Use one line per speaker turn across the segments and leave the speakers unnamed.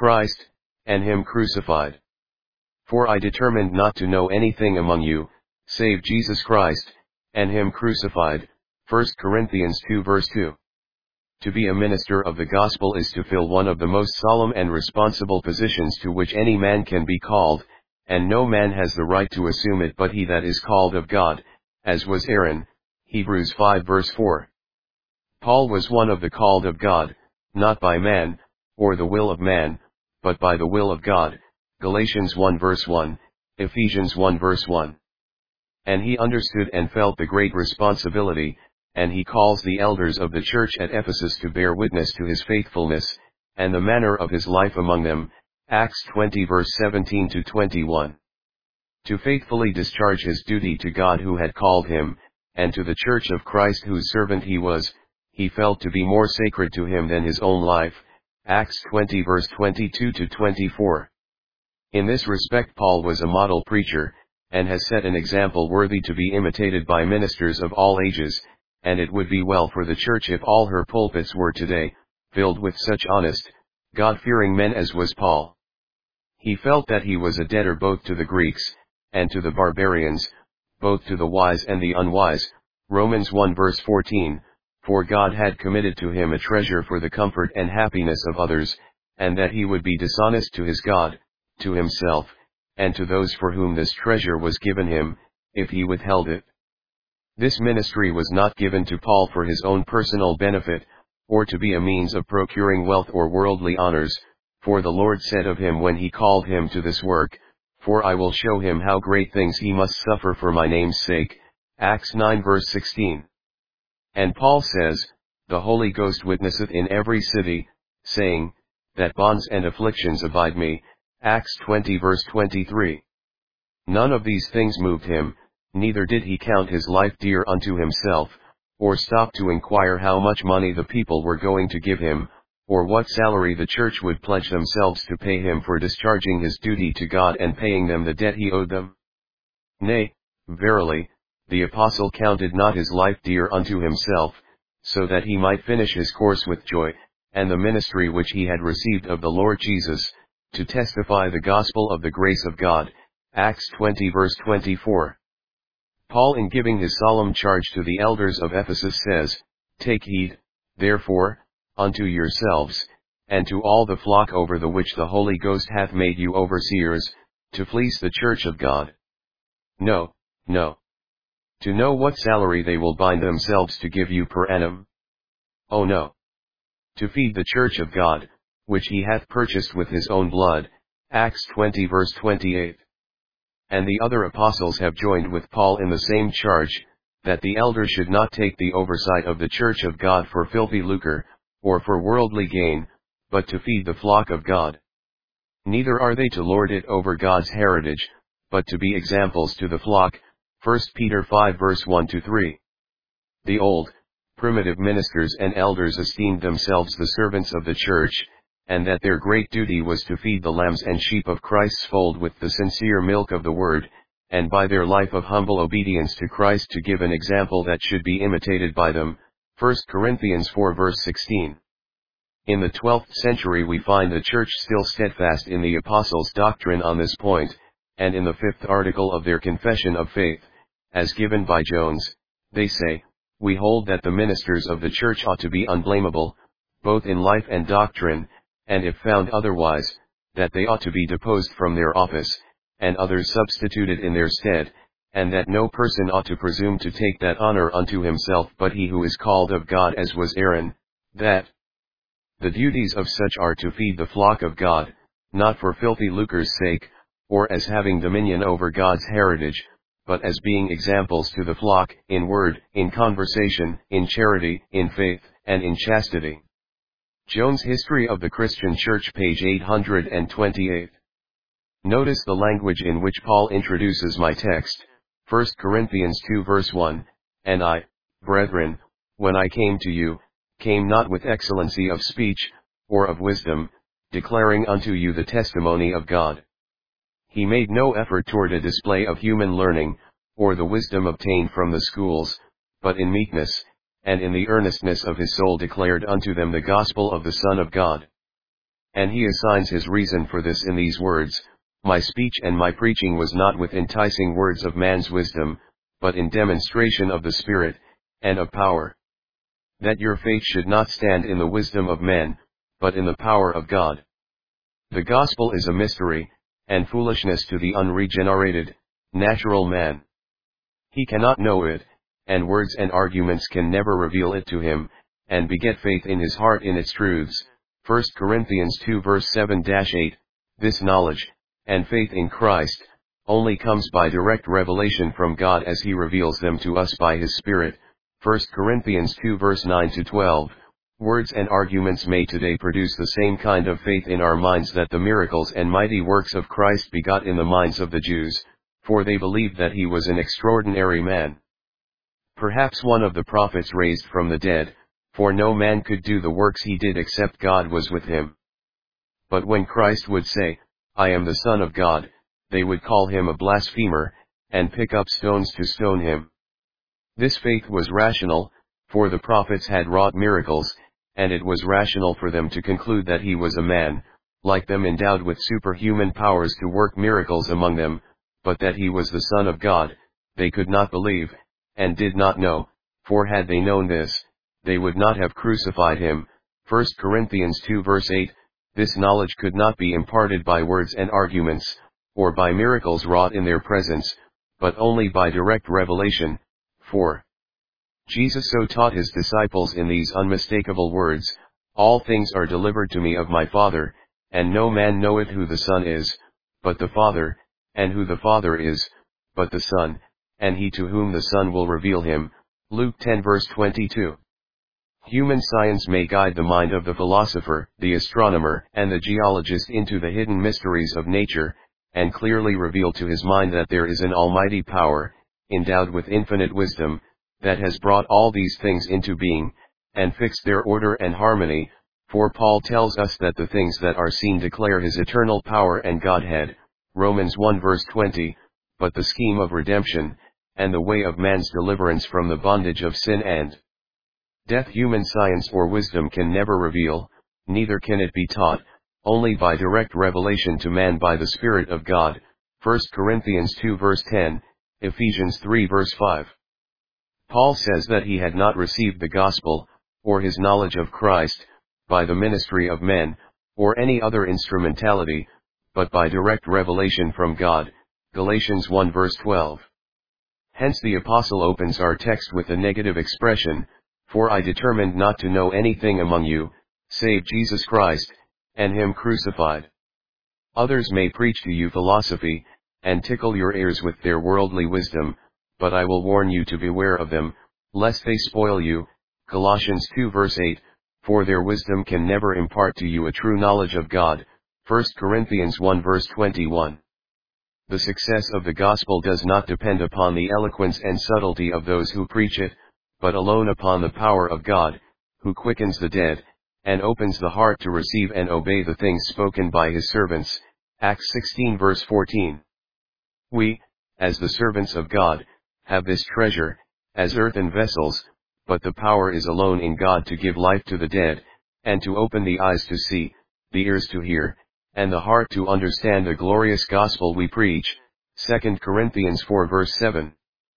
Christ, and him crucified. For I determined not to know anything among you, save Jesus Christ, and him crucified. 1 Corinthians 2 verse 2. To be a minister of the gospel is to fill one of the most solemn and responsible positions to which any man can be called, and no man has the right to assume it but he that is called of God, as was Aaron. Hebrews 5 verse 4. Paul was one of the called of God, not by man, or the will of man, but by the will of God. Galatians 1 verse 1, Ephesians 1 verse 1. And he understood and felt the great responsibility, and he calls the elders of the church at Ephesus to bear witness to his faithfulness, and the manner of his life among them. Acts 20 verse 17 to 21. To faithfully discharge his duty to God who had called him, and to the church of Christ whose servant he was, he felt to be more sacred to him than his own life. Acts 20 verse 22 to 24. In this respect Paul was a model preacher, and has set an example worthy to be imitated by ministers of all ages, and it would be well for the church if all her pulpits were today, filled with such honest, God-fearing men as was Paul. He felt that he was a debtor both to the Greeks, and to the barbarians, both to the wise and the unwise. Romans 1 verse 14, for God had committed to him a treasure for the comfort and happiness of others, and that he would be dishonest to his God, to himself, and to those for whom this treasure was given him, if he withheld it. This ministry was not given to Paul for his own personal benefit, or to be a means of procuring wealth or worldly honors, for the Lord said of him when he called him to this work, for I will show him how great things he must suffer for my name's sake. Acts 9 verse 16. And Paul says, the Holy Ghost witnesseth in every city, saying, that bonds and afflictions abide me. Acts 20 verse 23. None of these things moved him, neither did he count his life dear unto himself, or stop to inquire how much money the people were going to give him, or what salary the church would pledge themselves to pay him for discharging his duty to God and paying them the debt he owed them. Nay, verily, the apostle counted not his life dear unto himself, so that he might finish his course with joy, and the ministry which he had received of the Lord Jesus, to testify the gospel of the grace of God. Acts 20 verse 24. Paul, in giving his solemn charge to the elders of Ephesus, says, take heed, therefore, unto yourselves, and to all the flock over the which the Holy Ghost hath made you overseers, to fleece the church of God. No, no. To know what salary they will bind themselves to give you per annum? Oh no. To feed the church of God, which he hath purchased with his own blood. Acts 20 verse 28. And the other apostles have joined with Paul in the same charge, that the elders should not take the oversight of the church of God for filthy lucre, or for worldly gain, but to feed the flock of God. Neither are they to lord it over God's heritage, but to be examples to the flock. 1 Peter 5 verse 1 to 3. The old, primitive ministers and elders esteemed themselves the servants of the church, and that their great duty was to feed the lambs and sheep of Christ's fold with the sincere milk of the word, and by their life of humble obedience to Christ to give an example that should be imitated by them. 1 Corinthians 4 verse 16. In the 12th century we find the church still steadfast in the apostles' doctrine on this point, and in the 5th article of their confession of faith, as given by Jones, they say, we hold that the ministers of the church ought to be unblameable, both in life and doctrine, and if found otherwise, that they ought to be deposed from their office, and others substituted in their stead, and that no person ought to presume to take that honor unto himself but he who is called of God as was Aaron, that the duties of such are to feed the flock of God, not for filthy lucre's sake, or as having dominion over God's heritage, but as being examples to the flock, in word, in conversation, in charity, in faith, and in chastity. Jones' History of the Christian Church, page 828. Notice the language in which Paul introduces my text, 1 Corinthians 2 verse 1, and I, brethren, when I came to you, came not with excellency of speech, or of wisdom, declaring unto you the testimony of God. He made no effort toward a display of human learning, or the wisdom obtained from the schools, but in meekness, and in the earnestness of his soul declared unto them the gospel of the Son of God. And he assigns his reason for this in these words, "My speech and my preaching was not with enticing words of man's wisdom, but in demonstration of the Spirit, and of power. That your faith should not stand in the wisdom of men, but in the power of God." The gospel is a mystery, and foolishness to the unregenerated, natural man. He cannot know it, and words and arguments can never reveal it to him, and beget faith in his heart in its truths. 1 Corinthians 2 verse 7-8, this knowledge, and faith in Christ, only comes by direct revelation from God as he reveals them to us by his Spirit. 1 Corinthians 2 verse 9-12, words and arguments may today produce the same kind of faith in our minds that the miracles and mighty works of Christ begot in the minds of the Jews, for they believed that he was an extraordinary man. Perhaps one of the prophets raised from the dead, for no man could do the works he did except God was with him. But when Christ would say, "I am the Son of God," they would call him a blasphemer, and pick up stones to stone him. This faith was rational, for the prophets had wrought miracles, and it was rational for them to conclude that he was a man, like them endowed with superhuman powers to work miracles among them, but that he was the Son of God, they could not believe, and did not know, for had they known this, they would not have crucified him. 1 Corinthians 2 verse 8, this knowledge could not be imparted by words and arguments, or by miracles wrought in their presence, but only by direct revelation. 4. Jesus so taught his disciples in these unmistakable words, "All things are delivered to me of my Father, and no man knoweth who the Son is, but the Father, and who the Father is, but the Son, and he to whom the Son will reveal him." Luke 10 verse 22. Human science may guide the mind of the philosopher, the astronomer, and the geologist into the hidden mysteries of nature, and clearly reveal to his mind that there is an almighty power, endowed with infinite wisdom, that has brought all these things into being, and fixed their order and harmony, for Paul tells us that the things that are seen declare his eternal power and Godhead, Romans 1 verse 20, but the scheme of redemption, and the way of man's deliverance from the bondage of sin and death human science or wisdom can never reveal, neither can it be taught, only by direct revelation to man by the Spirit of God, 1 Corinthians 2 verse 10, Ephesians 3 verse 5. Paul says that he had not received the gospel, or his knowledge of Christ, by the ministry of men, or any other instrumentality, but by direct revelation from God, Galatians 1 verse 12. Hence the apostle opens our text with a negative expression, "For I determined not to know anything among you, save Jesus Christ, and him crucified." Others may preach to you philosophy, and tickle your ears with their worldly wisdom, but I will warn you to beware of them, lest they spoil you, Colossians 2 verse 8, for their wisdom can never impart to you a true knowledge of God, 1 Corinthians 1 verse 21. The success of the gospel does not depend upon the eloquence and subtlety of those who preach it, but alone upon the power of God, who quickens the dead, and opens the heart to receive and obey the things spoken by his servants, Acts 16 verse 14. We, as the servants of God, have this treasure, as earthen vessels, but the power is alone in God to give life to the dead, and to open the eyes to see, the ears to hear, and the heart to understand the glorious gospel we preach, 2 Corinthians 4 verse 7.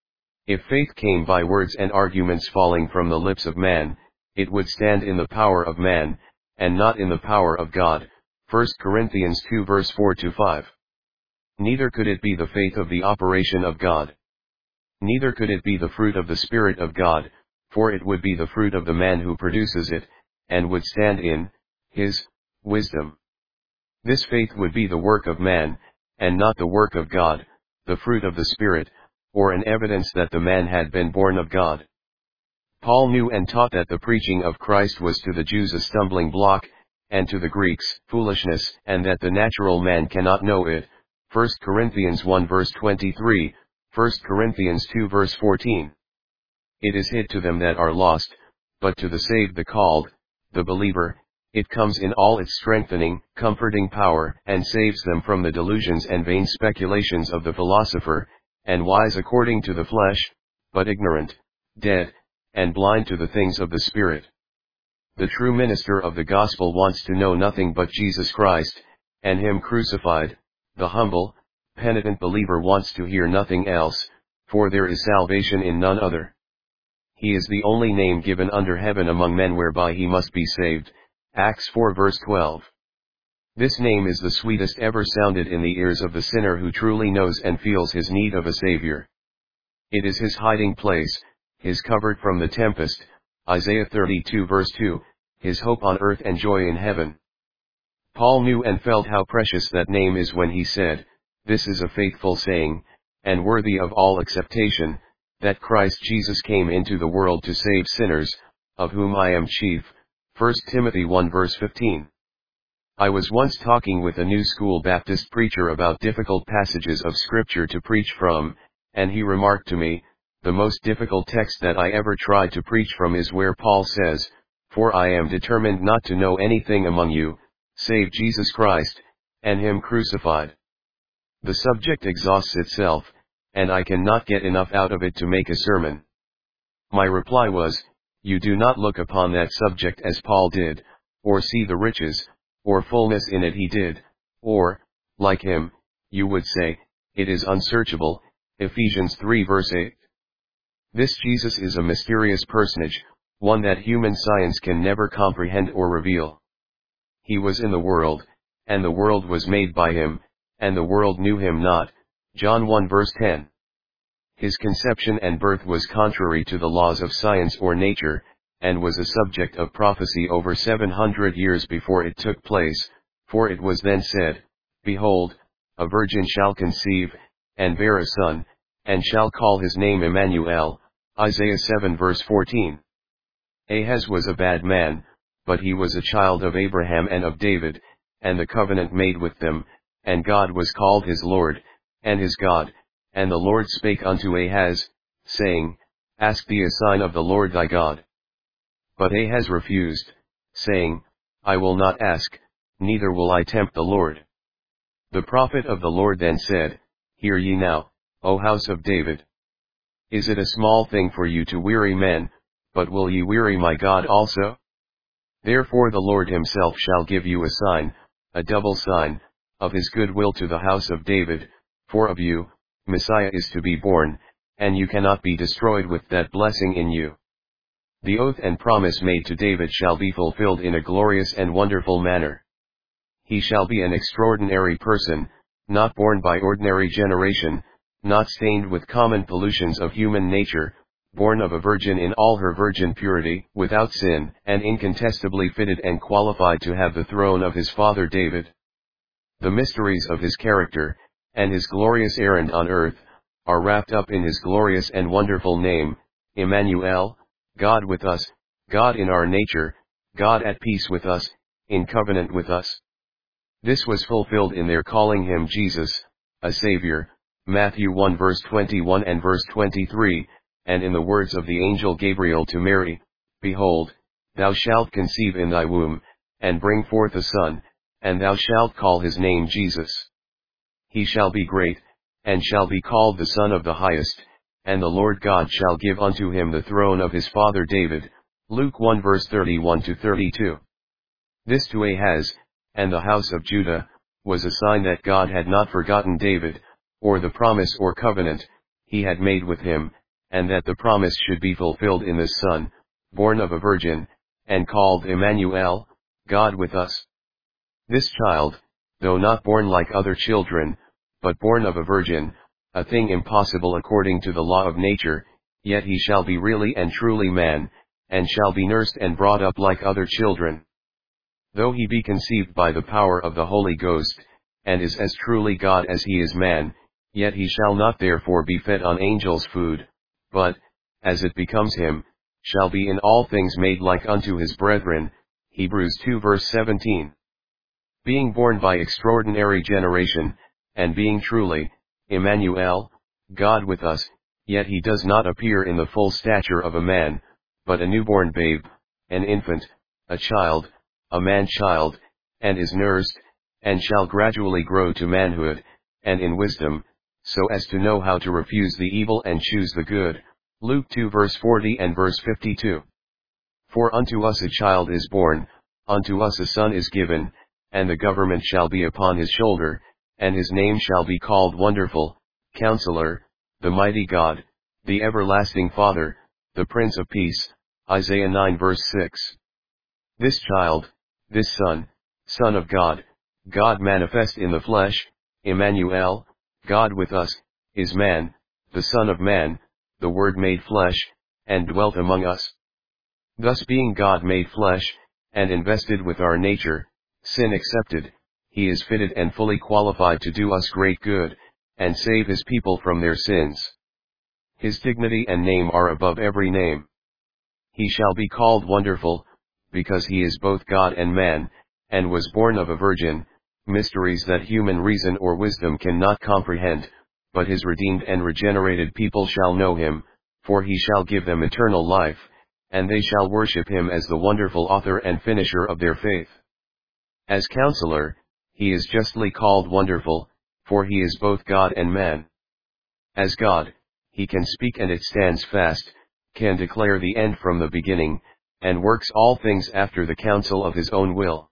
If faith came by words and arguments falling from the lips of man, it would stand in the power of man, and not in the power of God, 1 Corinthians 2 verse 4-5. Neither could it be the faith of the operation of God. Neither could it be the fruit of the Spirit of God, for it would be the fruit of the man who produces it, and would stand in his wisdom. This faith would be the work of man, and not the work of God, the fruit of the Spirit, or an evidence that the man had been born of God. Paul knew and taught that the preaching of Christ was to the Jews a stumbling block, and to the Greeks foolishness, and that the natural man cannot know it, 1 Corinthians 1 verse 23, 1 Corinthians 2 verse 14. It is hid to them that are lost, but to the saved, the called, the believer, it comes in all its strengthening, comforting power, and saves them from the delusions and vain speculations of the philosopher, and wise according to the flesh, but ignorant, dead, and blind to the things of the Spirit. The true minister of the gospel wants to know nothing but Jesus Christ, and Him crucified. The humble, penitent believer wants to hear nothing else, for there is salvation in none other. He is the only name given under heaven among men whereby he must be saved. Acts 4 verse 12. This name is the sweetest ever sounded in the ears of the sinner who truly knows and feels his need of a Savior. It is his hiding place, his covert from the tempest, Isaiah 32 verse 2, his hope on earth and joy in heaven. Paul knew and felt how precious that name is when he said, "This is a faithful saying, and worthy of all acceptation, that Christ Jesus came into the world to save sinners, of whom I am chief." 1 Timothy 1 verse 15. I was once talking with a New School Baptist preacher about difficult passages of Scripture to preach from, and he remarked to me, "The most difficult text that I ever tried to preach from is where Paul says, 'For I am determined not to know anything among you, save Jesus Christ, and Him crucified.' The subject exhausts itself, and I cannot get enough out of it to make a sermon." My reply was, "You do not look upon that subject as Paul did, or see the riches, or fullness in it he did, or, like him, you would say, it is unsearchable." Ephesians 3 verse 8. This Jesus is a mysterious personage, one that human science can never comprehend or reveal. He was in the world, and the world was made by him, and the world knew him not. John 1 verse 10. His conception and birth was contrary to the laws of science or nature, and was a subject of prophecy over 700 years before it took place, for it was then said, "Behold, a virgin shall conceive, and bear a son, and shall call his name Emmanuel." Isaiah 7 verse 14. Ahaz was a bad man, but he was a child of Abraham and of David, and the covenant made with them, and God was called his Lord, and his God. And the Lord spake unto Ahaz, saying, "Ask thee a sign of the Lord thy God." But Ahaz refused, saying, "I will not ask, neither will I tempt the Lord." The prophet of the Lord then said, "Hear ye now, O house of David. Is it a small thing for you to weary men, but will ye weary my God also? Therefore the Lord himself shall give you a sign, a double sign, of his good will to the house of David, for of you, Messiah is to be born, and you cannot be destroyed with that blessing in you." The oath and promise made to David shall be fulfilled in a glorious and wonderful manner. He shall be an extraordinary person, not born by ordinary generation, not stained with common pollutions of human nature, born of a virgin in all her virgin purity, without sin, and incontestably fitted and qualified to have the throne of his father David. The mysteries of his character, and his glorious errand on earth, are wrapped up in his glorious and wonderful name, Emmanuel, God with us, God in our nature, God at peace with us, in covenant with us. This was fulfilled in their calling him Jesus, a Savior, Matthew 1 verse 21 and verse 23, and in the words of the angel Gabriel to Mary, "Behold, thou shalt conceive in thy womb, and bring forth a son, and thou shalt call his name Jesus. He shall be great, and shall be called the Son of the Highest, and the Lord God shall give unto him the throne of his father David." Luke 1 verse 31 to 32. This to Ahaz, and the house of Judah, was a sign that God had not forgotten David, or the promise or covenant he had made with him, and that the promise should be fulfilled in this Son, born of a virgin, and called Emmanuel, God with us. This child, though not born like other children, but born of a virgin, a thing impossible according to the law of nature, yet he shall be really and truly man, and shall be nursed and brought up like other children. Though he be conceived by the power of the Holy Ghost, and is as truly God as he is man, yet he shall not therefore be fed on angels' food, but, as it becomes him, shall be in all things made like unto his brethren. Hebrews 2 verse 17. Being born by extraordinary generation, and being truly, Emmanuel, God with us, yet he does not appear in the full stature of a man, but a newborn babe, an infant, a child, a man-child, and is nursed, and shall gradually grow to manhood, and in wisdom, so as to know how to refuse the evil and choose the good. Luke 2 verse 40 and verse 52. For unto us a child is born, unto us a son is given, and the government shall be upon his shoulder, and his name shall be called Wonderful, Counselor, the Mighty God, the Everlasting Father, the Prince of Peace. Isaiah 9 verse 6. This child, this Son, Son of God, God manifest in the flesh, Emmanuel, God with us, is man, the Son of Man, the Word made flesh, and dwelt among us. Thus being God made flesh, and invested with our nature, sin accepted, he is fitted and fully qualified to do us great good, and save his people from their sins. His dignity and name are above every name. He shall be called Wonderful, because he is both God and man, and was born of a virgin, mysteries that human reason or wisdom cannot comprehend, but his redeemed and regenerated people shall know him, for he shall give them eternal life, and they shall worship him as the wonderful author and finisher of their faith. As Counselor, he is justly called Wonderful, for he is both God and man. As God, he can speak and it stands fast, can declare the end from the beginning, and works all things after the counsel of his own will.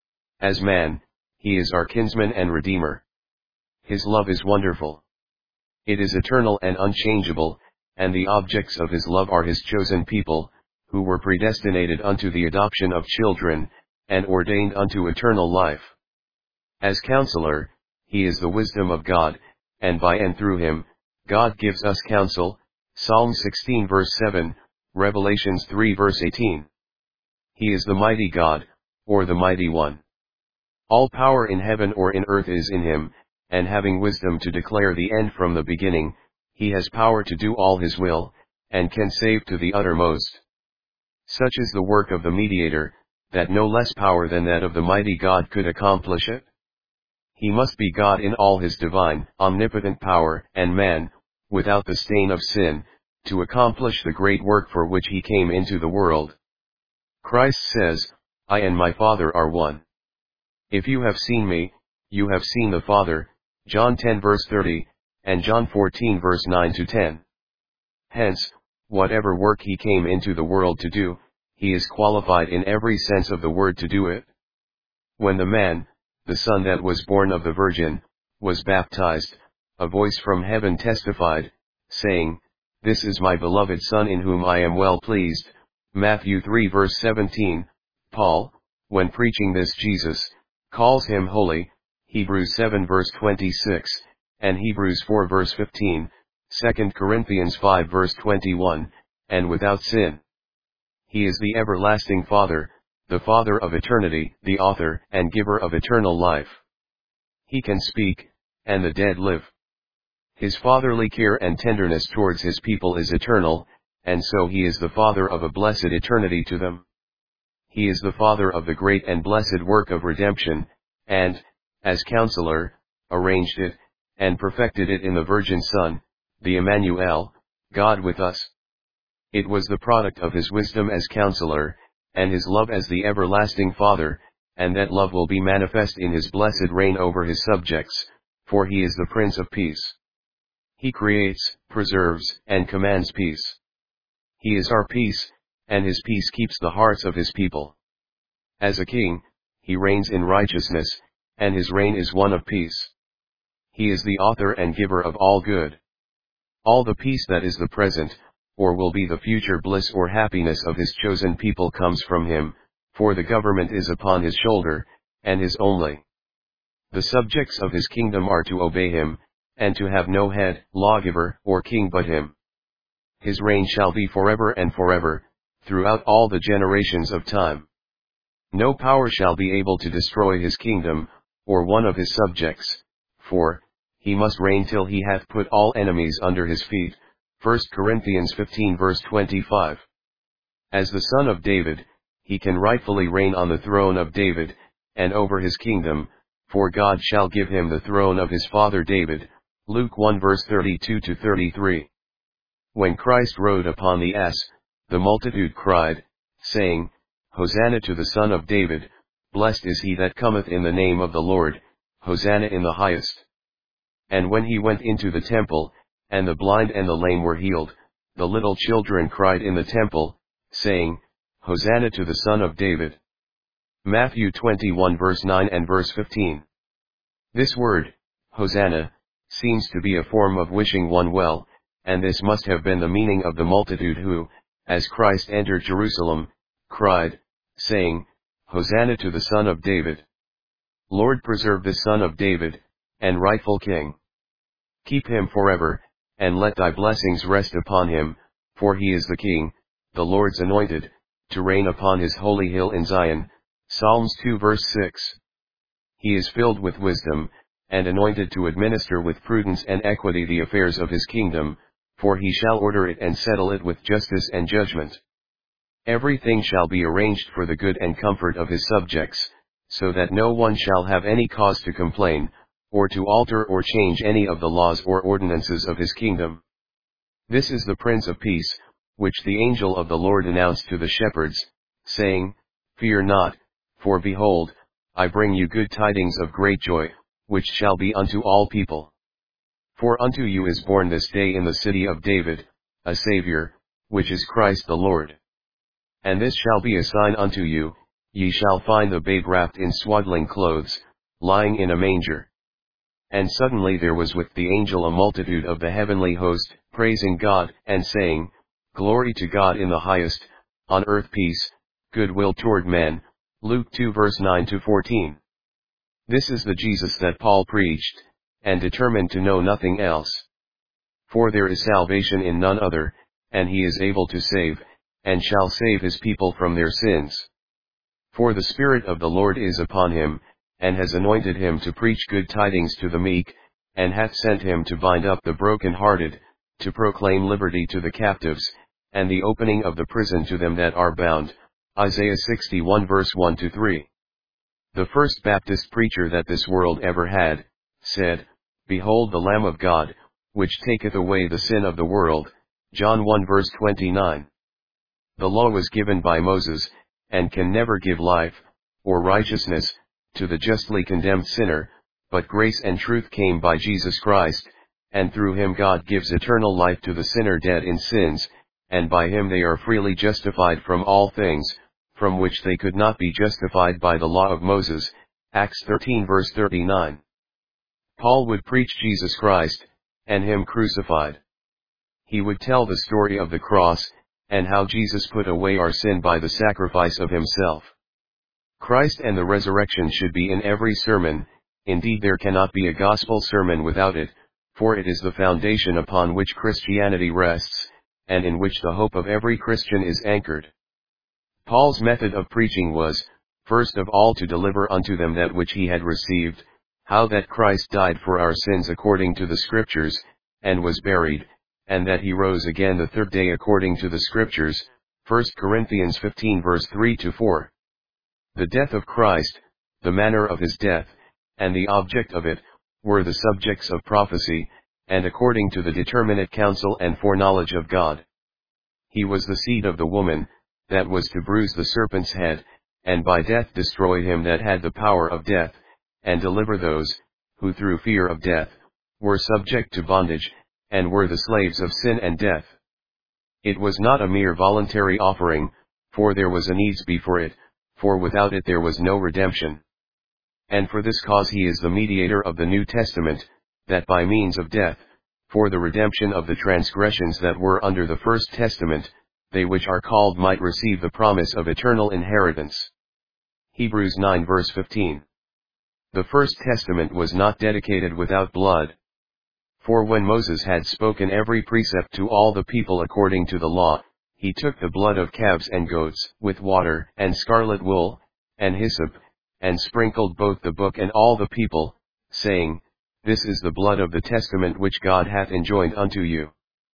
As man, he is our kinsman and redeemer. His love is wonderful. It is eternal and unchangeable, and the objects of his love are his chosen people, who were predestinated unto the adoption of children, and ordained unto eternal life. As Counselor, he is the wisdom of God, and by and through him, God gives us counsel. Psalm 16 verse 7, Revelations 3 verse 18. He is the mighty God, or the mighty one. All power in heaven or in earth is in him, and having wisdom to declare the end from the beginning, he has power to do all his will, and can save to the uttermost. Such is the work of the mediator, that no less power than that of the mighty God could accomplish it. He must be God in all his divine, omnipotent power, and man, without the stain of sin, to accomplish the great work for which he came into the world. Christ says, I and my Father are one. If you have seen me, you have seen the Father, John 10 verse 30, and John 14 verse 9 to 10. Hence, whatever work he came into the world to do, he is qualified in every sense of the word to do it. When the man, the Son that was born of the Virgin, was baptized, a voice from heaven testified, saying, This is my beloved Son in whom I am well pleased. Matthew 3 verse 17, Paul, when preaching this Jesus, calls him holy, Hebrews 7 verse 26, and Hebrews 4 verse 15, 2 Corinthians 5 verse 21, and without sin. He is the everlasting Father, the Father of eternity, the author and giver of eternal life. He can speak, and the dead live. His fatherly care and tenderness towards his people is eternal, and so he is the Father of a blessed eternity to them. He is the Father of the great and blessed work of redemption, and, as Counselor, arranged it, and perfected it in the Virgin Son, the Emmanuel, God with us. It was the product of his wisdom as Counselor, and his love as the everlasting Father, and that love will be manifest in his blessed reign over his subjects, for he is the Prince of Peace. He creates, preserves, and commands peace. He is our peace, and his peace keeps the hearts of his people. As a king, he reigns in righteousness, and his reign is one of peace. He is the author and giver of all good. All the peace that is the present, or will be the future bliss or happiness of his chosen people comes from him, for the government is upon his shoulder, and his only. The subjects of his kingdom are to obey him, and to have no head, lawgiver, or king but him. His reign shall be forever and forever, throughout all the generations of time. No power shall be able to destroy his kingdom, or one of his subjects, for, he must reign till he hath put all enemies under his feet. 1 Corinthians 15 verse 25. As the son of David, he can rightfully reign on the throne of David, and over his kingdom, for God shall give him the throne of his father David. Luke 1 verse 32 to 33. When Christ rode upon the ass, the multitude cried, saying, Hosanna to the Son of David, blessed is he that cometh in the name of the Lord, Hosanna in the highest. And when he went into the temple, and the blind and the lame were healed, the little children cried in the temple, saying, Hosanna to the Son of David. Matthew 21 verse 9 and verse 15. This word, Hosanna, seems to be a form of wishing one well, and this must have been the meaning of the multitude who, as Christ entered Jerusalem, cried, saying, Hosanna to the Son of David. Lord, preserve this Son of David, and rightful King. Keep him forever, and let thy blessings rest upon him, for he is the King, the Lord's anointed, to reign upon his holy hill in Zion. Psalms 2 verse 6. He is filled with wisdom, and anointed to administer with prudence and equity the affairs of his kingdom, for he shall order it and settle it with justice and judgment. Everything shall be arranged for the good and comfort of his subjects, so that no one shall have any cause to complain, or to alter or change any of the laws or ordinances of his kingdom. This is the Prince of Peace, which the angel of the Lord announced to the shepherds, saying, Fear not, for behold, I bring you good tidings of great joy, which shall be unto all people. For unto you is born this day in the city of David, a Saviour, which is Christ the Lord. And this shall be a sign unto you, ye shall find the babe wrapped in swaddling clothes, lying in a manger. And suddenly there was with the angel a multitude of the heavenly host, praising God, and saying, Glory to God in the highest, on earth peace, goodwill toward men. Luke 2 verse 9 to 14. This is the Jesus that Paul preached, and determined to know nothing else. For there is salvation in none other, and he is able to save, and shall save his people from their sins. For the Spirit of the Lord is upon him, and has anointed him to preach good tidings to the meek, and hath sent him to bind up the broken-hearted, to proclaim liberty to the captives, and the opening of the prison to them that are bound. Isaiah 61 verse 1 to 3. The first Baptist preacher that this world ever had, said, Behold the Lamb of God, which taketh away the sin of the world. John 1 verse 29. The law was given by Moses, and can never give life, or righteousness, to the justly condemned sinner, but grace and truth came by Jesus Christ, and through him God gives eternal life to the sinner dead in sins, and by him they are freely justified from all things, from which they could not be justified by the law of Moses. Acts 13 verse 39. Paul would preach Jesus Christ, and him crucified. He would tell the story of the cross, and how Jesus put away our sin by the sacrifice of himself. Christ and the resurrection should be in every sermon. Indeed, there cannot be a gospel sermon without it, for it is the foundation upon which Christianity rests, and in which the hope of every Christian is anchored. Paul's method of preaching was, first of all, to deliver unto them that which he had received, how that Christ died for our sins according to the Scriptures, and was buried, and that he rose again the third day according to the Scriptures. 1 Corinthians 15 verse 3 to 4. The death of Christ, the manner of his death, and the object of it, were the subjects of prophecy, and according to the determinate counsel and foreknowledge of God. He was the seed of the woman, that was to bruise the serpent's head, and by death destroy him that had the power of death, and deliver those, who through fear of death, were subject to bondage, and were the slaves of sin and death. It was not a mere voluntary offering, for there was a needs before it, for without it there was no redemption. And for this cause he is the mediator of the New Testament, that by means of death, for the redemption of the transgressions that were under the First Testament, they which are called might receive the promise of eternal inheritance. Hebrews 9 verse 15. The First Testament was not dedicated without blood. For when Moses had spoken every precept to all the people according to the law, he took the blood of calves and goats, with water, and scarlet wool, and hyssop, and sprinkled both the book and all the people, saying, This is the blood of the testament which God hath enjoined unto you.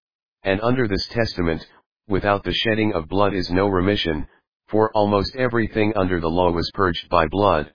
And under this testament, without the shedding of blood is no remission, for almost everything under the law was purged by blood.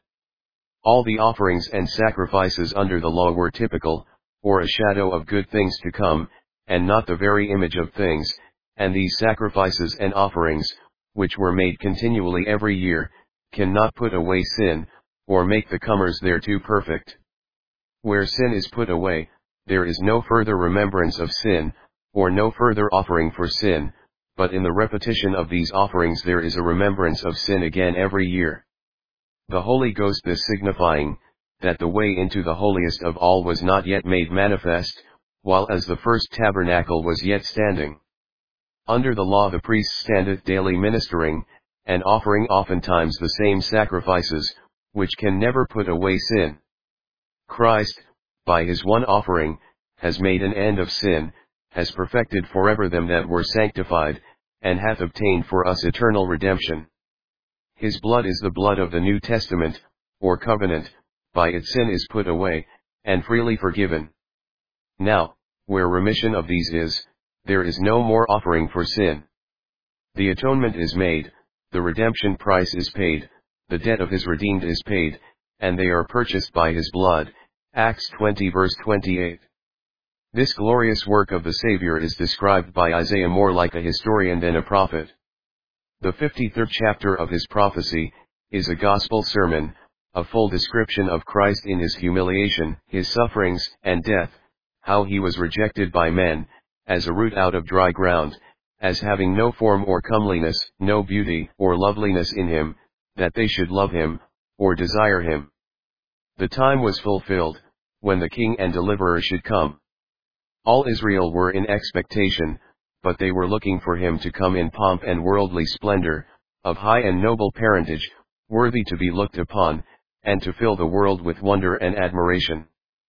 All the offerings and sacrifices under the law were typical, or a shadow of good things to come, and not the very image of things, and these sacrifices and offerings, which were made continually every year, cannot put away sin, or make the comers thereto perfect. Where sin is put away, there is no further remembrance of sin, or no further offering for sin, but in the repetition of these offerings there is a remembrance of sin again every year. The Holy Ghost this signifying, that the way into the holiest of all was not yet made manifest, while as the first tabernacle was yet standing. Under the law the priest standeth daily ministering, and offering oftentimes the same sacrifices, which can never put away sin. Christ, by his one offering, has made an end of sin, has perfected forever them that were sanctified, and hath obtained for us eternal redemption. His blood is the blood of the New Testament, or covenant, by it sin is put away, and freely forgiven. Now, where remission of these is, there is no more offering for sin. The atonement is made, the redemption price is paid, the debt of his redeemed is paid, and they are purchased by his blood. Acts 20 verse 28. This glorious work of the Savior is described by Isaiah more like a historian than a prophet. The 53rd chapter of his prophecy is a gospel sermon, a full description of Christ in his humiliation, his sufferings, and death, how he was rejected by men, as a root out of dry ground, as having no form or comeliness, no beauty or loveliness in him, that they should love him, or desire him. The time was fulfilled, when the King and Deliverer should come. All Israel were in expectation, but they were looking for him to come in pomp and worldly splendor, of high and noble parentage, worthy to be looked upon, and to fill the world with wonder and admiration.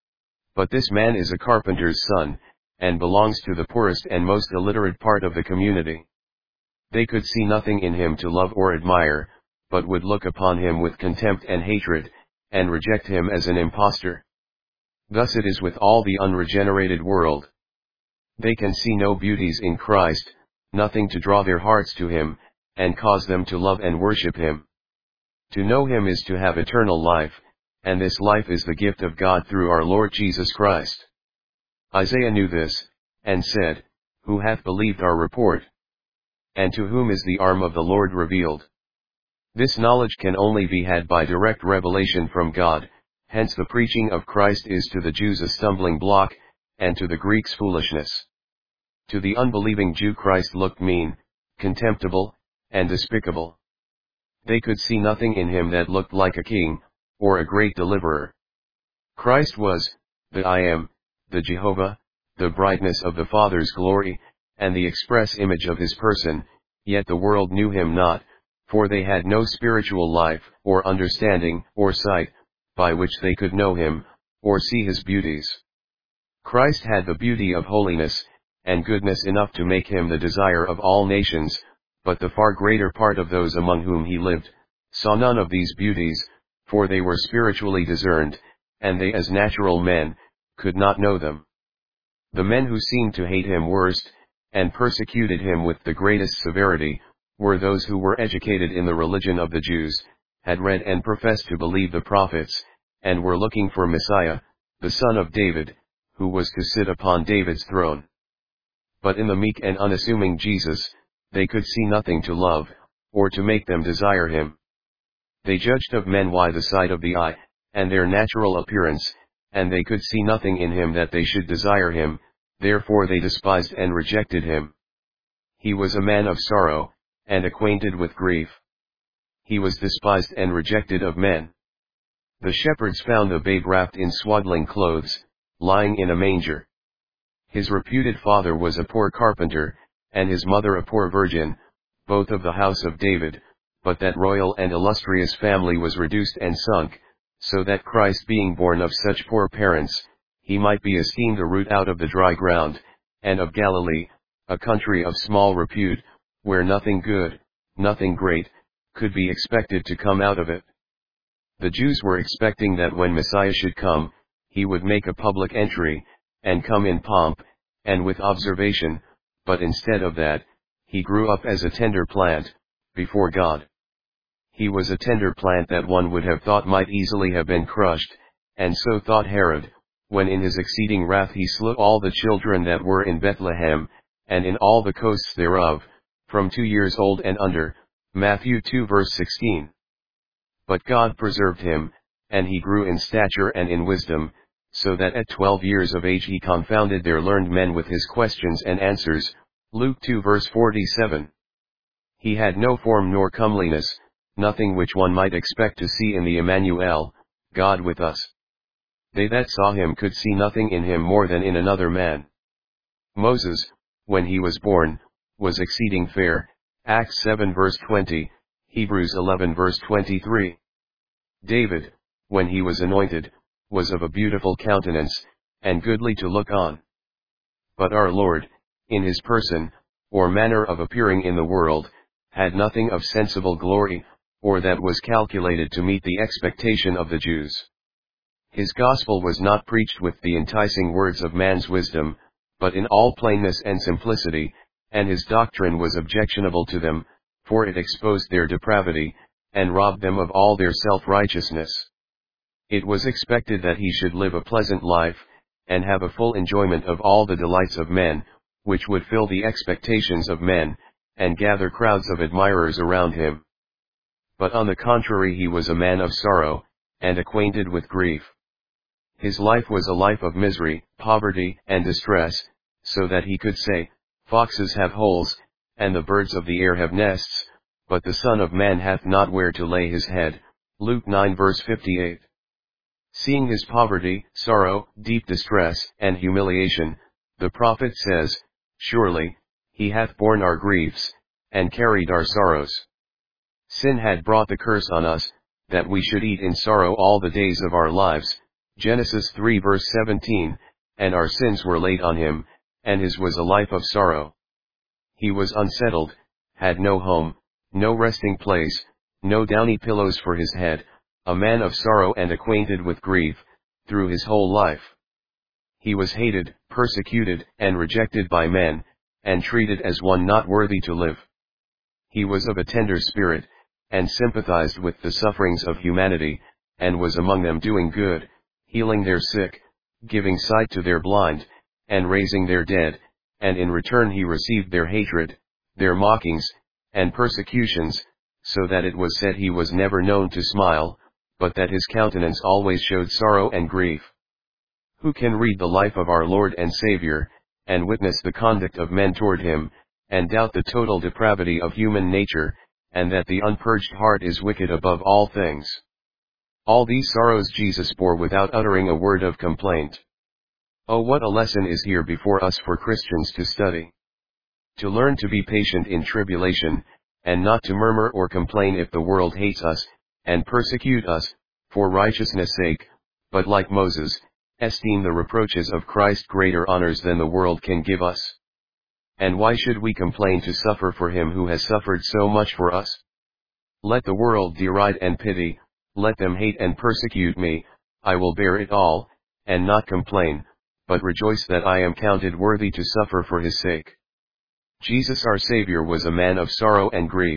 But this man is a carpenter's son, and belongs to the poorest and most illiterate part of the community. They could see nothing in him to love or admire, but would look upon him with contempt and hatred, and reject him as an impostor. Thus it is with all the unregenerated world. They can see no beauties in Christ, nothing to draw their hearts to him, and cause them to love and worship him. To know him is to have eternal life, and this life is the gift of God through our Lord Jesus Christ. Isaiah knew this, and said, Who hath believed our report? And to whom is the arm of the Lord revealed? This knowledge can only be had by direct revelation from God, hence the preaching of Christ is to the Jews a stumbling block, and to the Greeks foolishness. To the unbelieving Jew Christ looked mean, contemptible, and despicable. They could see nothing in him that looked like a king, or a great deliverer. Christ was, the I Am, the Jehovah, the brightness of the Father's glory, and the express image of his person, yet the world knew him not, for they had no spiritual life, or understanding, or sight, by which they could know him, or see his beauties. Christ had the beauty of holiness, and goodness enough to make him the desire of all nations, but the far greater part of those among whom he lived, saw none of these beauties, for they were spiritually discerned, and they as natural men, could not know them. The men who seemed to hate him worst, and persecuted him with the greatest severity, were those who were educated in the religion of the Jews, had read and professed to believe the prophets, and were looking for Messiah, the son of David, who was to sit upon David's throne. But in the meek and unassuming Jesus, they could see nothing to love, or to make them desire him. They judged of men by the sight of the eye, and their natural appearance, and they could see nothing in him that they should desire him, therefore they despised and rejected him. He was a man of sorrow, and acquainted with grief. He was despised and rejected of men. The shepherds found the babe wrapped in swaddling clothes, lying in a manger. His reputed father was a poor carpenter, and his mother a poor virgin, both of the house of David, but that royal and illustrious family was reduced and sunk, so that Christ being born of such poor parents, he might be esteemed a root out of the dry ground, and of Galilee, a country of small repute, where nothing good, nothing great, could be expected to come out of it. The Jews were expecting that when Messiah should come, he would make a public entry, and come in pomp, and with observation, but instead of that, he grew up as a tender plant, before God. He was a tender plant that one would have thought might easily have been crushed, and so thought Herod, when in his exceeding wrath he slew all the children that were in Bethlehem, and in all the coasts thereof, from 2 years old and under. Matthew 2 verse 16. But God preserved him, and he grew in stature and in wisdom, so that at 12 years of age he confounded their learned men with his questions and answers. Luke 2 verse 47. He had no form nor comeliness, nothing which one might expect to see in the Emmanuel, God with us. They that saw him could see nothing in him more than in another man. Moses, when he was born, was exceeding fair, Acts 7 verse 20, Hebrews 11 verse 23. David, when he was anointed, was of a beautiful countenance, and goodly to look on. But our Lord, in his person, or manner of appearing in the world, had nothing of sensible glory, or that was calculated to meet the expectation of the Jews. His gospel was not preached with the enticing words of man's wisdom, but in all plainness and simplicity, and his doctrine was objectionable to them, for it exposed their depravity, and robbed them of all their self-righteousness. It was expected that he should live a pleasant life, and have a full enjoyment of all the delights of men, which would fill the expectations of men, and gather crowds of admirers around him. But on the contrary, he was a man of sorrow, and acquainted with grief. His life was a life of misery, poverty, and distress, so that he could say, "Foxes have holes, and the birds of the air have nests, but the Son of Man hath not where to lay his head." Luke 9 verse 58. Seeing his poverty, sorrow, deep distress, and humiliation, the prophet says, "Surely, he hath borne our griefs, and carried our sorrows." Sin had brought the curse on us, that we should eat in sorrow all the days of our lives, Genesis 3 verse 17, and our sins were laid on him, and his was a life of sorrow. He was unsettled, had no home, no resting place, no downy pillows for his head, a man of sorrow and acquainted with grief, through his whole life. He was hated, persecuted, and rejected by men, and treated as one not worthy to live. He was of a tender spirit, and sympathized with the sufferings of humanity, and was among them doing good, healing their sick, giving sight to their blind, and raising their dead, and in return he received their hatred, their mockings, and persecutions, so that it was said he was never known to smile, but that his countenance always showed sorrow and grief. Who can read the life of our Lord and Savior, and witness the conduct of men toward him, and doubt the total depravity of human nature, and that the unpurged heart is wicked above all things? All these sorrows Jesus bore without uttering a word of complaint. Oh, what a lesson is here before us for Christians to study. To learn to be patient in tribulation, and not to murmur or complain if the world hates us, and persecute us, for righteousness' sake, but like Moses, esteem the reproaches of Christ greater honors than the world can give us. And why should we complain to suffer for him who has suffered so much for us? Let the world deride and pity, let them hate and persecute me, I will bear it all, and not complain, but rejoice that I am counted worthy to suffer for his sake. Jesus our Savior was a man of sorrow and grief.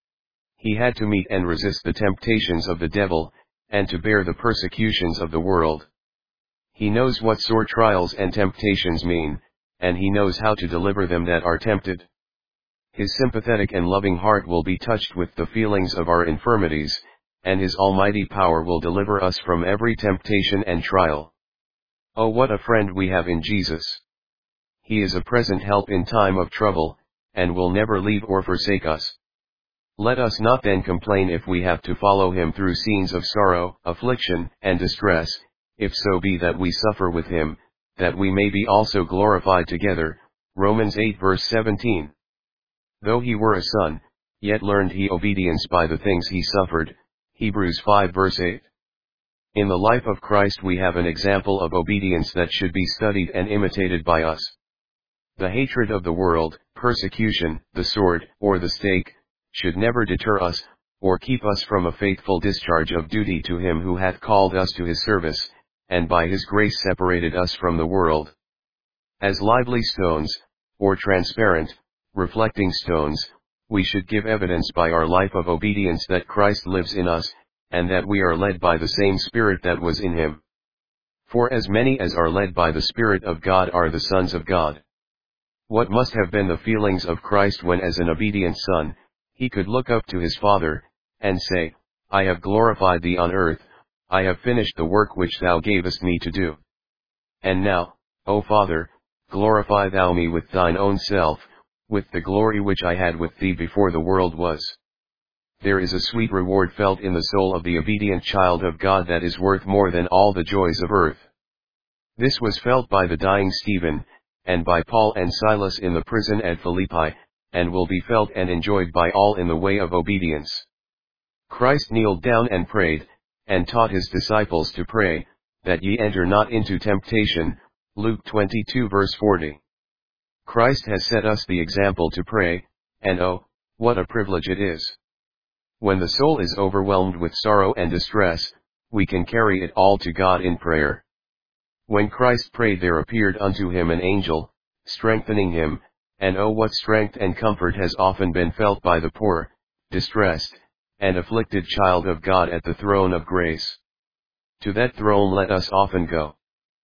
He had to meet and resist the temptations of the devil, and to bear the persecutions of the world. He knows what sore trials and temptations mean, and he knows how to deliver them that are tempted. His sympathetic and loving heart will be touched with the feelings of our infirmities, and his almighty power will deliver us from every temptation and trial. Oh, what a friend we have in Jesus! He is a present help in time of trouble, and will never leave or forsake us. Let us not then complain if we have to follow him through scenes of sorrow, affliction, and distress, if so be that we suffer with him, that we may be also glorified together. Romans 8 verse 17. Though he were a son, yet learned he obedience by the things he suffered. Hebrews 5 verse 8. In the life of Christ we have an example of obedience that should be studied and imitated by us. The hatred of the world, persecution, the sword, or the stake, should never deter us, or keep us from a faithful discharge of duty to him who hath called us to his service, and by his grace separated us from the world. As lively stones, or transparent, reflecting stones, we should give evidence by our life of obedience that Christ lives in us, and that we are led by the same Spirit that was in him. For as many as are led by the Spirit of God are the sons of God. What must have been the feelings of Christ when as an obedient son, he could look up to his Father, and say, I have glorified thee on earth, I have finished the work which thou gavest me to do. And now, O Father, glorify thou me with thine own self, with the glory which I had with thee before the world was. There is a sweet reward felt in the soul of the obedient child of God that is worth more than all the joys of earth. This was felt by the dying Stephen, and by Paul and Silas in the prison at Philippi, and will be felt and enjoyed by all in the way of obedience. Christ kneeled down and prayed, and taught his disciples to pray, that ye enter not into temptation, Luke 22 verse 40. Christ has set us the example to pray, and oh, what a privilege it is. When the soul is overwhelmed with sorrow and distress, we can carry it all to God in prayer. When Christ prayed, there appeared unto him an angel, strengthening him, and oh, what strength and comfort has often been felt by the poor, distressed, and afflicted child of God at the throne of grace. To that throne let us often go.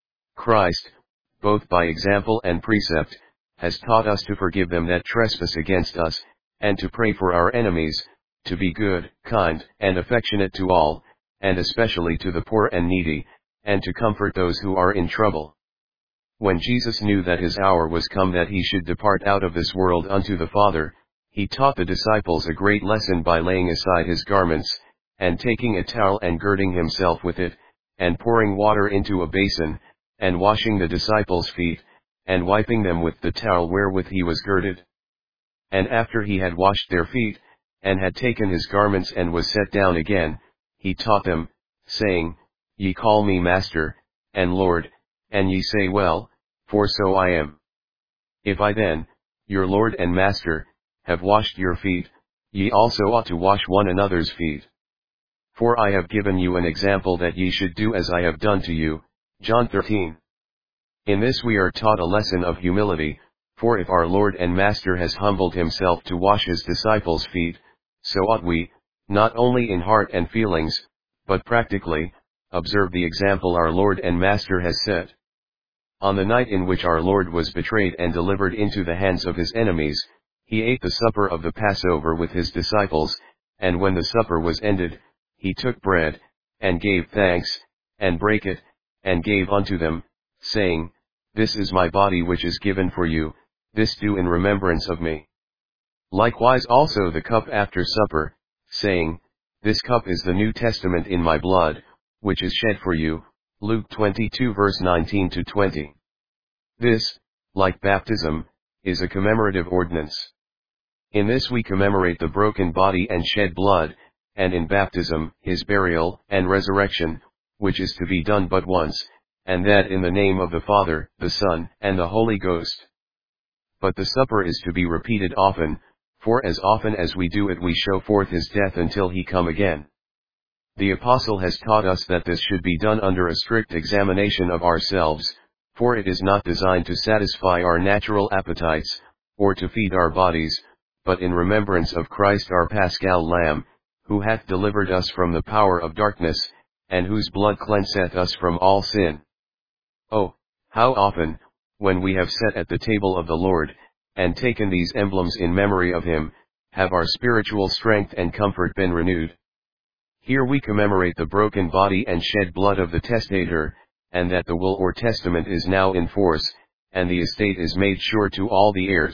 Christ, both by example and precept, has taught us to forgive them that trespass against us, and to pray for our enemies, to be good, kind, and affectionate to all, and especially to the poor and needy, and to comfort those who are in trouble. When Jesus knew that his hour was come that he should depart out of this world unto the Father, he taught the disciples a great lesson by laying aside his garments, and taking a towel and girding himself with it, and pouring water into a basin, and washing the disciples' feet, and wiping them with the towel wherewith he was girded. And after he had washed their feet, and had taken his garments and was set down again, he taught them, saying, Ye call me Master, and Lord, and ye say well, for so I am. If I then, your Lord and Master, have washed your feet, ye also ought to wash one another's feet. For I have given you an example that ye should do as I have done to you. John 13. In this we are taught a lesson of humility, for if our Lord and Master has humbled himself to wash his disciples' feet, so ought we, not only in heart and feelings, but practically, observe the example our Lord and Master has set. On the night in which our Lord was betrayed and delivered into the hands of his enemies, he ate the supper of the Passover with his disciples, and when the supper was ended, he took bread, and gave thanks, and brake it, and gave unto them, saying, This is my body which is given for you, this do in remembrance of me. Likewise also the cup after supper, saying, This cup is the New Testament in my blood, which is shed for you, Luke 22 verse 19 to 20. This, like baptism, is a commemorative ordinance. In this we commemorate the broken body and shed blood, and in baptism, his burial and resurrection, which is to be done but once, and that in the name of the Father, the Son, and the Holy Ghost. But the supper is to be repeated often, for as often as we do it we show forth his death until he come again. The Apostle has taught us that this should be done under a strict examination of ourselves, for it is not designed to satisfy our natural appetites, or to feed our bodies, but in remembrance of Christ our Paschal Lamb, who hath delivered us from the power of darkness, and whose blood cleanseth us from all sin. Oh, how often, when we have sat at the table of the Lord, and taken these emblems in memory of him, have our spiritual strength and comfort been renewed. Here we commemorate the broken body and shed blood of the testator, and that the will or testament is now in force, and the estate is made sure to all the heirs.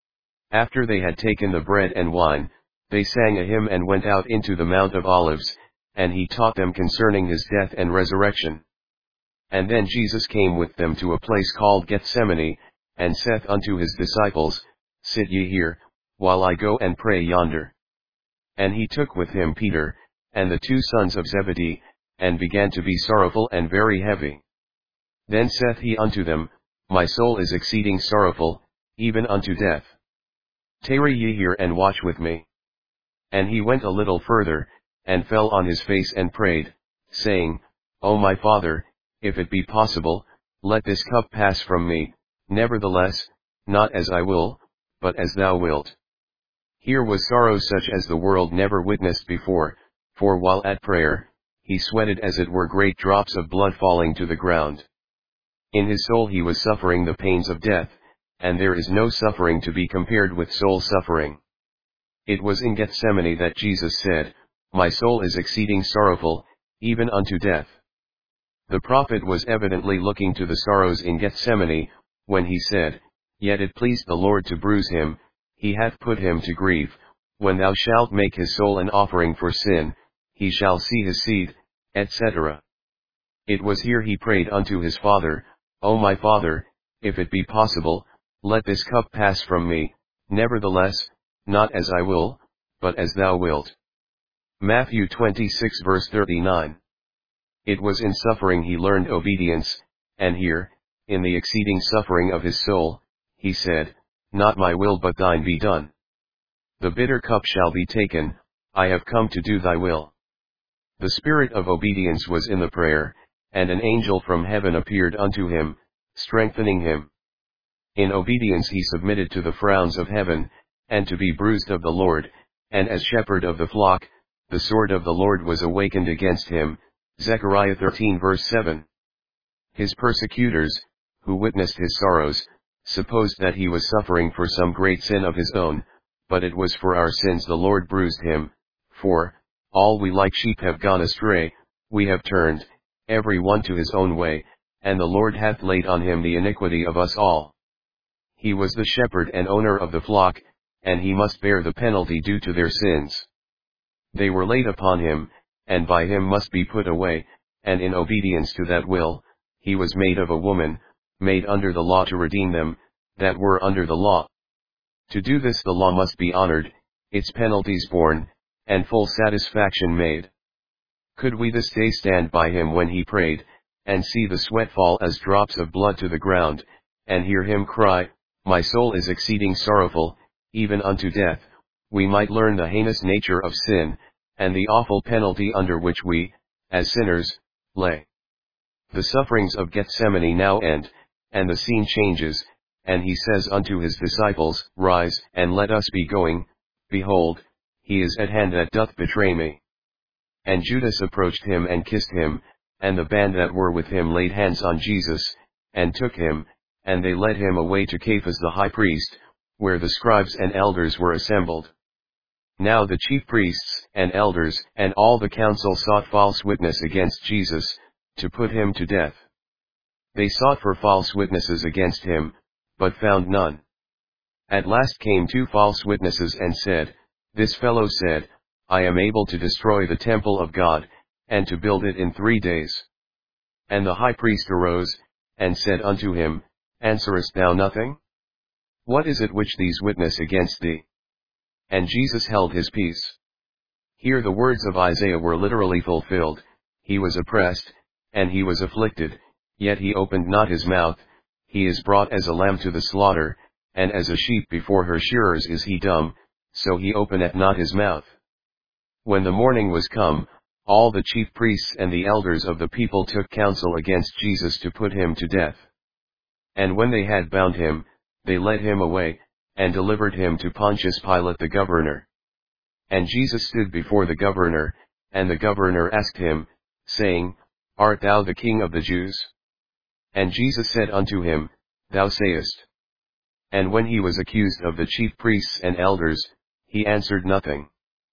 After they had taken the bread and wine, they sang a hymn and went out into the Mount of Olives, and he taught them concerning his death and resurrection. And then Jesus came with them to a place called Gethsemane, and saith unto his disciples, Sit ye here, while I go and pray yonder. And he took with him Peter, and the 2 sons of Zebedee, and began to be sorrowful and very heavy. Then saith he unto them, My soul is exceeding sorrowful, even unto death. Tarry ye here and watch with me. And he went a little further, and fell on his face and prayed, saying, O my Father, if it be possible, let this cup pass from me, nevertheless, not as I will, but as thou wilt. Here was sorrow such as the world never witnessed before, for while at prayer, he sweated as it were great drops of blood falling to the ground. In his soul he was suffering the pains of death, and there is no suffering to be compared with soul suffering. It was in Gethsemane that Jesus said, My soul is exceeding sorrowful, even unto death. The prophet was evidently looking to the sorrows in Gethsemane, when he said, Yet it pleased the Lord to bruise him, he hath put him to grief. When thou shalt make his soul an offering for sin, he shall see his seed, etc. It was here he prayed unto his Father, O my Father, if it be possible, let this cup pass from me, nevertheless, not as I will, but as thou wilt. Matthew 26 verse 39. It was in suffering he learned obedience, and here, in the exceeding suffering of his soul, he said, Not my will but thine be done. The bitter cup shall be taken, I have come to do thy will. The spirit of obedience was in the prayer, and an angel from heaven appeared unto him, strengthening him. In obedience he submitted to the frowns of heaven, and to be bruised of the Lord, and as shepherd of the flock, the sword of the Lord was awakened against him, Zechariah 13 verse 7. His persecutors, who witnessed his sorrows, supposed that he was suffering for some great sin of his own, but it was for our sins the Lord bruised him, for, all we like sheep have gone astray, we have turned, every one to his own way, and the Lord hath laid on him the iniquity of us all. He was the shepherd and owner of the flock, and he must bear the penalty due to their sins. They were laid upon him, and by him must be put away, and in obedience to that will, he was made of a woman, made under the law to redeem them, that were under the law. To do this the law must be honored, its penalties borne, and full satisfaction made. Could we this day stand by him when he prayed, and see the sweat fall as drops of blood to the ground, and hear him cry, My soul is exceeding sorrowful, even unto death, we might learn the heinous nature of sin, and the awful penalty under which we, as sinners, lay. The sufferings of Gethsemane now end, and the scene changes, and he says unto his disciples, Rise, and let us be going, behold, he is at hand that doth betray me. And Judas approached him and kissed him, and the band that were with him laid hands on Jesus, and took him, and they led him away to Caiaphas the high priest, where the scribes and elders were assembled. Now the chief priests, and elders, and all the council sought false witness against Jesus, to put him to death. They sought for false witnesses against him, but found none. At last came 2 false witnesses and said, This fellow said, I am able to destroy the temple of God, and to build it in 3 days. And the high priest arose, and said unto him, Answerest thou nothing? What is it which these witness against thee? And Jesus held his peace. Here the words of Isaiah were literally fulfilled, He was oppressed, and he was afflicted, yet he opened not his mouth, he is brought as a lamb to the slaughter, and as a sheep before her shearers is he dumb, so he openeth not his mouth. When the morning was come, all the chief priests and the elders of the people took counsel against Jesus to put him to death. And when they had bound him, they led him away, and delivered him to Pontius Pilate the governor. And Jesus stood before the governor, and the governor asked him, saying, Art thou the King of the Jews? And Jesus said unto him, Thou sayest. And when he was accused of the chief priests and elders, he answered nothing.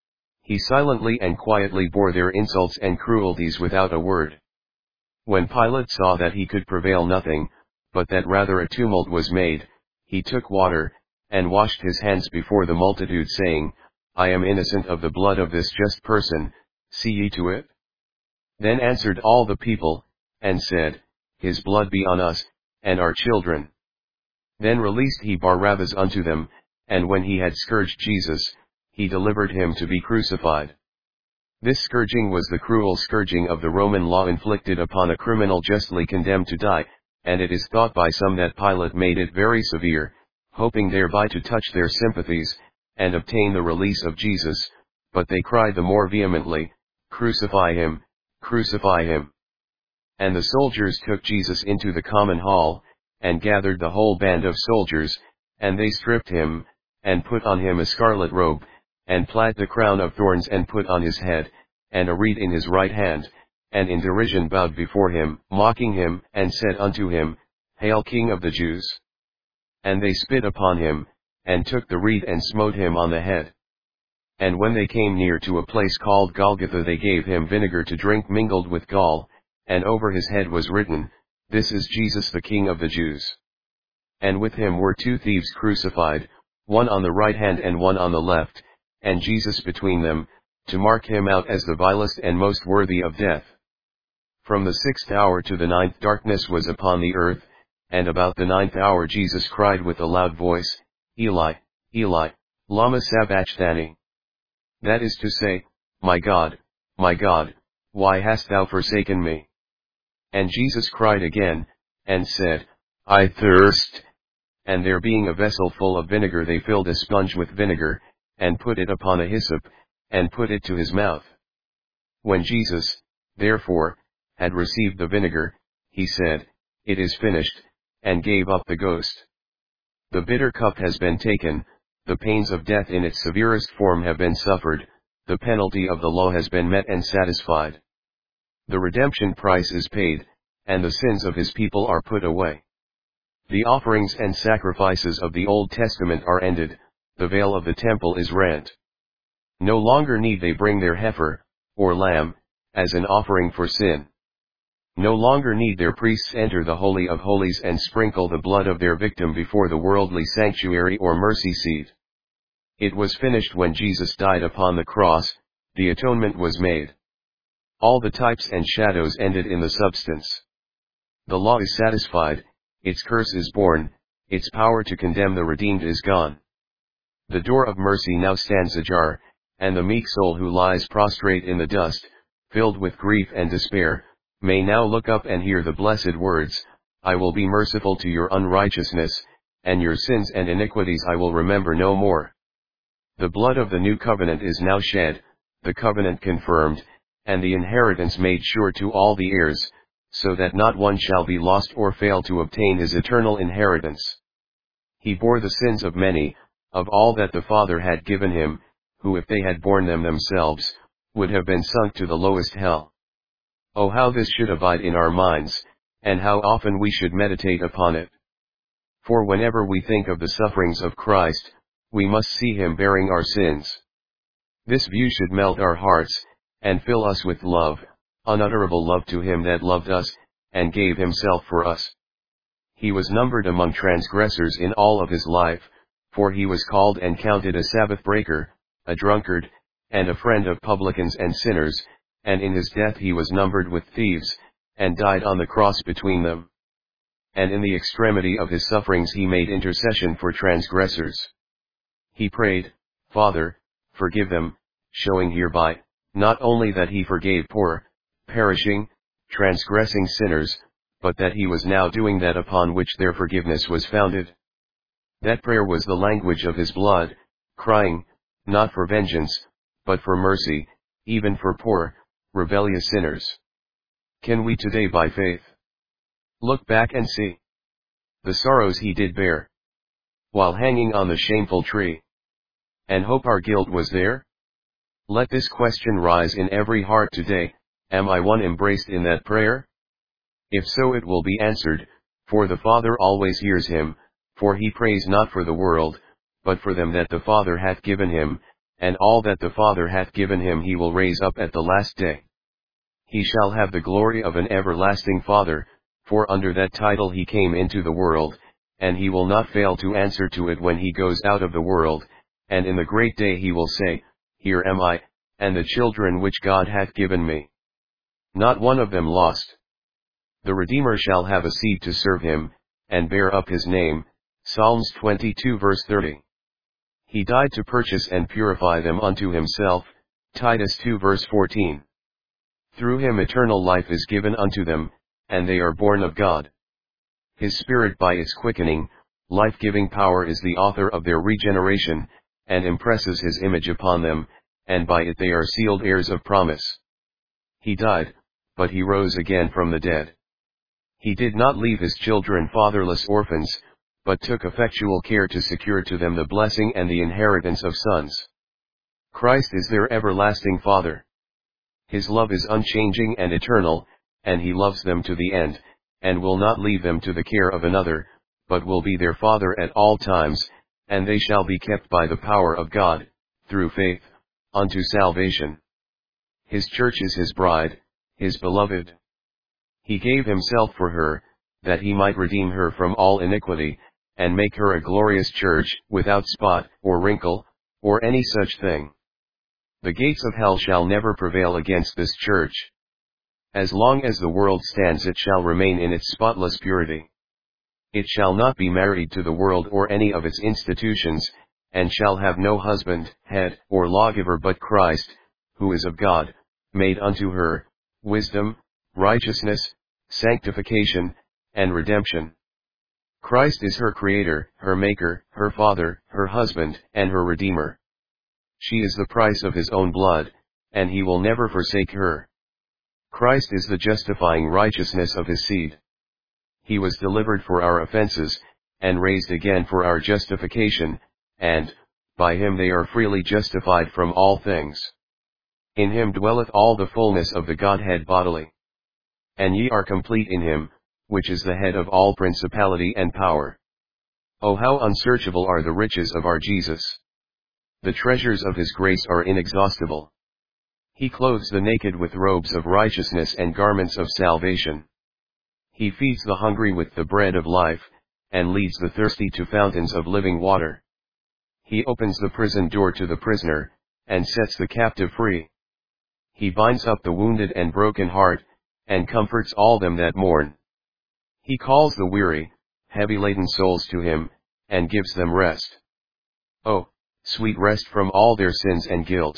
He silently and quietly bore their insults and cruelties without a word. When Pilate saw that he could prevail nothing, but that rather a tumult was made, he took water, and washed his hands before the multitude, saying, I am innocent of the blood of this just person, see ye to it. Then answered all the people, and said, His blood be on us, and our children. Then released he Barabbas unto them, and when he had scourged Jesus, he delivered him to be crucified. This scourging was the cruel scourging of the Roman law inflicted upon a criminal justly condemned to die, and it is thought by some that Pilate made it very severe, hoping thereby to touch their sympathies, and obtain the release of Jesus, but they cried the more vehemently, Crucify him, crucify him. And the soldiers took Jesus into the common hall, and gathered the whole band of soldiers, and they stripped him, and put on him a scarlet robe, and plaid the crown of thorns and put on his head, and a reed in his right hand, and in derision bowed before him, mocking him, and said unto him, Hail King of the Jews! And they spit upon him, and took the reed and smote him on the head. And when they came near to a place called Golgotha, they gave him vinegar to drink mingled with gall, and over his head was written, This is Jesus the King of the Jews. And with him were 2 thieves crucified, one on the right hand and one on the left, and Jesus between them, to mark him out as the vilest and most worthy of death. From the 6th hour to the 9th darkness was upon the earth, and about the 9th hour Jesus cried with a loud voice, Eli, Eli, lama sabachthani. That is to say, my God, why hast thou forsaken me? And Jesus cried again, and said, I thirst. And there being a vessel full of vinegar they filled a sponge with vinegar, and put it upon a hyssop, and put it to his mouth. When Jesus, therefore, had received the vinegar, he said, It is finished, and gave up the ghost. The bitter cup has been taken, the pains of death in its severest form have been suffered, the penalty of the law has been met and satisfied. The redemption price is paid, and the sins of his people are put away. The offerings and sacrifices of the Old Testament are ended, the veil of the temple is rent. No longer need they bring their heifer, or lamb, as an offering for sin. No longer need their priests enter the Holy of Holies and sprinkle the blood of their victim before the worldly sanctuary or mercy seat. It was finished when Jesus died upon the cross, the atonement was made. All the types and shadows ended in the substance. The law is satisfied, its curse is borne, its power to condemn the redeemed is gone. The door of mercy now stands ajar, and the meek soul who lies prostrate in the dust, filled with grief and despair, may now look up and hear the blessed words, I will be merciful to your unrighteousness, and your sins and iniquities I will remember no more. The blood of the new covenant is now shed, the covenant confirmed, and the inheritance made sure to all the heirs, so that not one shall be lost or fail to obtain his eternal inheritance. He bore the sins of many, of all that the Father had given him, who if they had borne them themselves, would have been sunk to the lowest hell. Oh, how this should abide in our minds, and how often we should meditate upon it. For whenever we think of the sufferings of Christ, we must see him bearing our sins. This view should melt our hearts, and fill us with love, unutterable love to him that loved us, and gave himself for us. He was numbered among transgressors in all of his life, for he was called and counted a Sabbath breaker, a drunkard, and a friend of publicans and sinners, and in his death he was numbered with thieves, and died on the cross between them. And in the extremity of his sufferings he made intercession for transgressors. He prayed, Father, forgive them, showing hereby, not only that he forgave poor, perishing, transgressing sinners, but that he was now doing that upon which their forgiveness was founded. That prayer was the language of his blood, crying, not for vengeance, but for mercy, even for poor, rebellious sinners. Can we today by faith look back and see the sorrows he did bear while hanging on the shameful tree, and hope our guilt was there? Let this question rise in every heart today, am I one embraced in that prayer? If so, it will be answered, for the Father always hears him, for he prays not for the world, but for them that the Father hath given him, and all that the Father hath given him he will raise up at the last day. He shall have the glory of an everlasting Father, for under that title he came into the world, and he will not fail to answer to it when he goes out of the world, and in the great day he will say, Here am I, and the children which God hath given me. Not one of them lost. The Redeemer shall have a seed to serve him, and bear up his name, Psalms 22 verse 30. He died to purchase and purify them unto himself, Titus 2 verse 14. Through him eternal life is given unto them, and they are born of God. His Spirit by its quickening, life-giving power is the author of their regeneration, and impresses his image upon them, and by it they are sealed heirs of promise. He died, but he rose again from the dead. He did not leave his children fatherless orphans, but took effectual care to secure to them the blessing and the inheritance of sons. Christ is their everlasting Father. His love is unchanging and eternal, and he loves them to the end, and will not leave them to the care of another, but will be their Father at all times, and they shall be kept by the power of God, through faith, unto salvation. His church is his bride, his beloved. He gave himself for her, that he might redeem her from all iniquity, and make her a glorious church, without spot, or wrinkle, or any such thing. The gates of hell shall never prevail against this church. As long as the world stands it shall remain in its spotless purity. It shall not be married to the world or any of its institutions, and shall have no husband, head, or lawgiver but Christ, who is of God, made unto her wisdom, righteousness, sanctification, and redemption. Christ is her Creator, her Maker, her Father, her husband, and her Redeemer. She is the price of his own blood, and he will never forsake her. Christ is the justifying righteousness of his seed. He was delivered for our offenses, and raised again for our justification, and, by him they are freely justified from all things. In him dwelleth all the fullness of the Godhead bodily. And ye are complete in him, which is the head of all principality and power. Oh, how unsearchable are the riches of our Jesus! The treasures of his grace are inexhaustible. He clothes the naked with robes of righteousness and garments of salvation. He feeds the hungry with the bread of life, and leads the thirsty to fountains of living water. He opens the prison door to the prisoner, and sets the captive free. He binds up the wounded and broken heart, and comforts all them that mourn. He calls the weary, heavy-laden souls to him, and gives them rest. Oh, sweet rest from all their sins and guilt.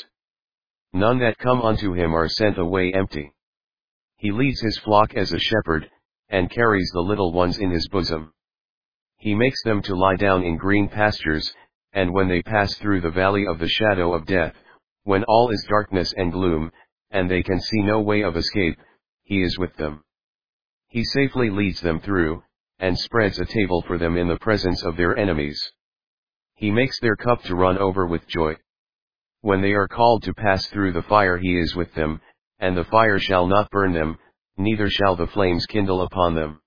None that come unto him are sent away empty. He leads his flock as a shepherd, and carries the little ones in his bosom. He makes them to lie down in green pastures, and when they pass through the valley of the shadow of death, when all is darkness and gloom, and they can see no way of escape, he is with them. He safely leads them through, and spreads a table for them in the presence of their enemies. He makes their cup to run over with joy. When they are called to pass through the fire he is with them, and the fire shall not burn them, neither shall the flames kindle upon them.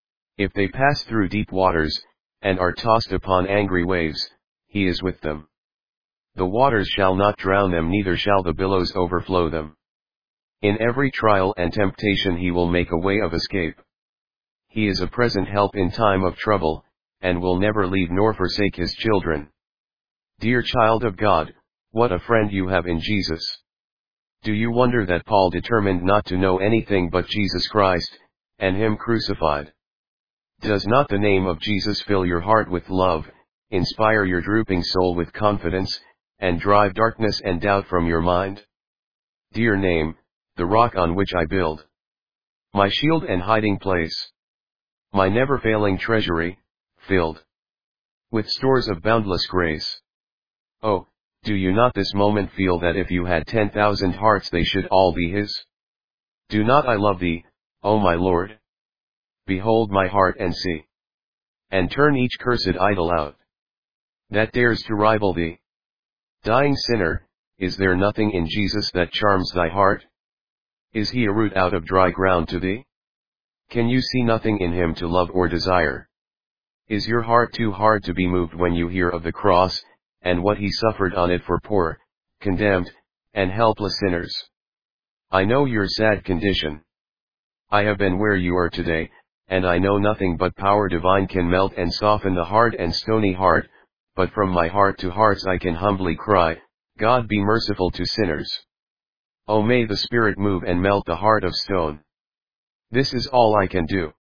If they pass through deep waters, and are tossed upon angry waves, he is with them. The waters shall not drown them, neither shall the billows overflow them. In every trial and temptation he will make a way of escape. He is a present help in time of trouble, and will never leave nor forsake his children. Dear child of God, what a friend you have in Jesus! Do you wonder that Paul determined not to know anything but Jesus Christ, and him crucified? Does not the name of Jesus fill your heart with love, inspire your drooping soul with confidence, and drive darkness and doubt from your mind? Dear name, the rock on which I build, my shield and hiding place, my never-failing treasury, filled with stores of boundless grace. Oh, do you not this moment feel that if you had 10,000 hearts they should all be his? Do not I love thee, O my Lord? Behold my heart and see, and turn each cursed idol out, that dares to rival thee. Dying sinner, is there nothing in Jesus that charms thy heart? Is he a root out of dry ground to thee? Can you see nothing in him to love or desire? Is your heart too hard to be moved when you hear of the cross, and what he suffered on it for poor, condemned, and helpless sinners? I know your sad condition. I have been where you are today, and I know nothing but power divine can melt and soften the hard and stony heart, but from my heart to hearts I can humbly cry, God be merciful to sinners. Oh, may the Spirit move and melt the heart of stone. This is all I can do.